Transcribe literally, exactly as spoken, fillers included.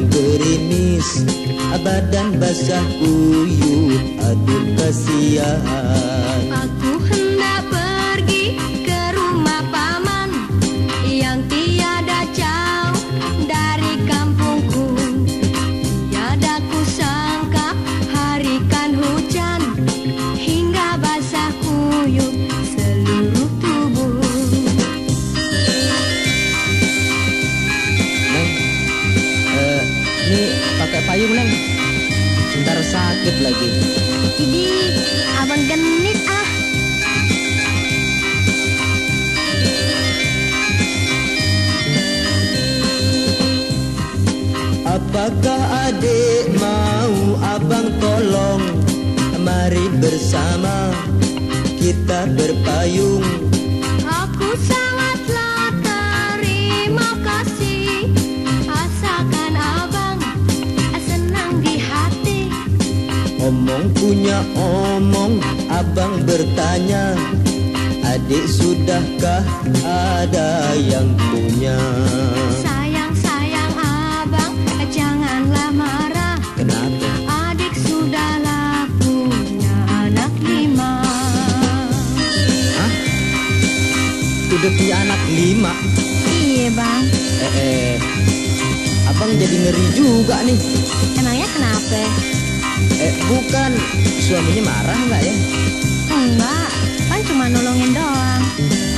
sedang gerimis, badan basah kuyup, aduh kasihan. Aku hendak pergi ke rumah paman yang tiada jauh dari kampungku. Tiada kusangka hari kan hujan hingga basah kuyup seluruh tubuh. Neng, eh, ini pakai payung Neng, ntar sakit lagi. Idi, abang genit ah. Apakah adik mau abang tolong? Mari bersama kita berpayung. Aku sangatlah terima kasih, asalkan abang senang di hati. Omong punya omong, abang bertanya, adik sudahkah ada yang punya? Sayang, sayang abang, janganlah marah. Kenapa? Adik sudahlah punya anak lima. Hah? Udah punya anak lima? Iya bang. Eh, eh, abang jadi ngeri juga nih. Emangnya kenapa? Eh, bukan, suaminya marah nggak ya? Enggak, kan cuma nolongin doang.